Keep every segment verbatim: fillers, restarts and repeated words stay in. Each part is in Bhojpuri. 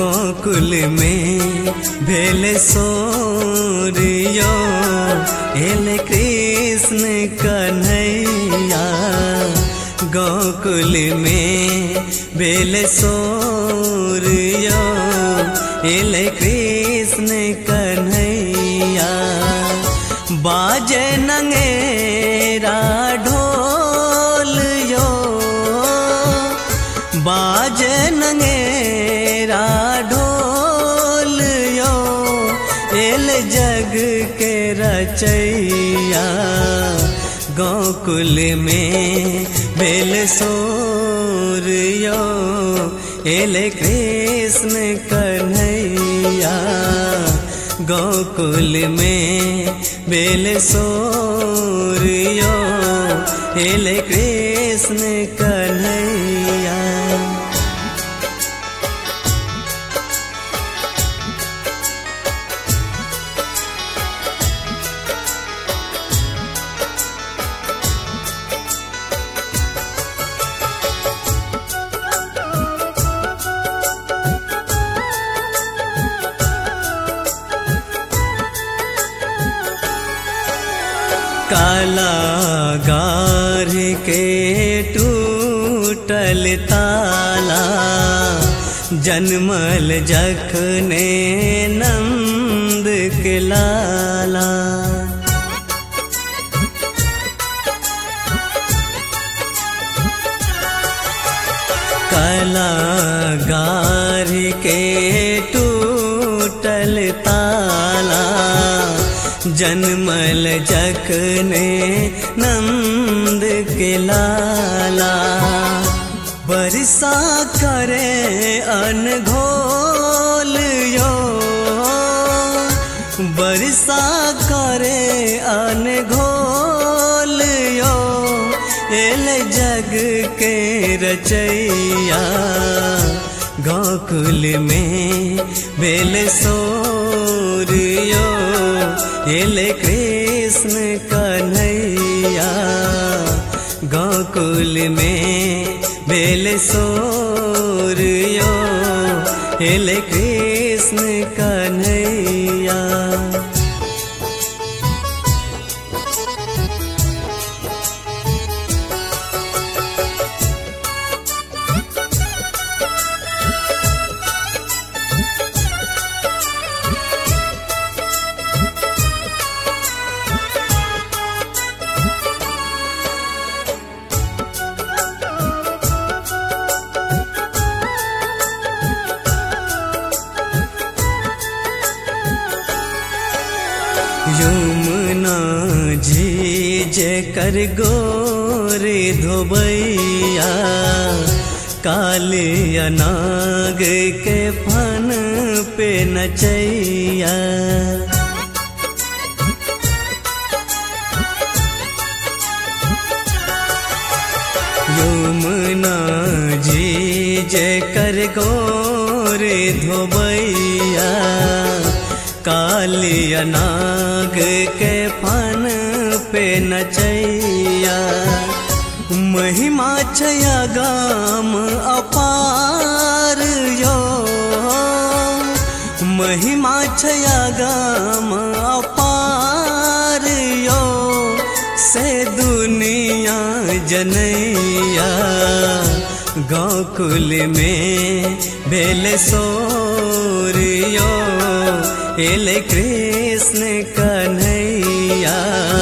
गोकुल में भेल सोरियो एले कृष्ण कन्हैया। गोकुल में भेल सोरियो एले कृष्ण कन्हैया। बाजे नंगेरा ढोल यो, बाजे नंगेरा ढोल यो एल जग के रचैया। गोकुल में भेल सोरियो एले कृष्ण कन्हैया। गोकुल में भेल सोरियो एले कृष्ण कन्हैया। काला गार के टूटल ताला, जन्मल जखने नंद के लाला। काला गार के टूटल ताला, जन्मल जखने नंद के लाला। बरसा करे अनघोल यो, बरसा करे अनघोल यो एल जग के रचैया। गोकुल में भेल सोरियो एले कृष्ण कन्हैया। गोकुल में भेल सोरियो एले कृष्ण कन्हैया। यमुना जी जेकर गोरे धोबैया, कालिया नाग के फन पे नचैया। यमुना जी जेकर गोरे धोबैया, कालिया नाग के फन पे नचैया। महिमा छया गाम अपार यो, महिमा छया गाम अपार यो से दुनिया जनैया। गोकुल में भेल सोरियो एले कृष्ण कन्हैया।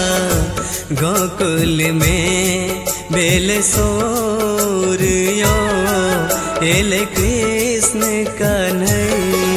गोकुल में भेल सोरियो एले कृष्ण कन्हैया।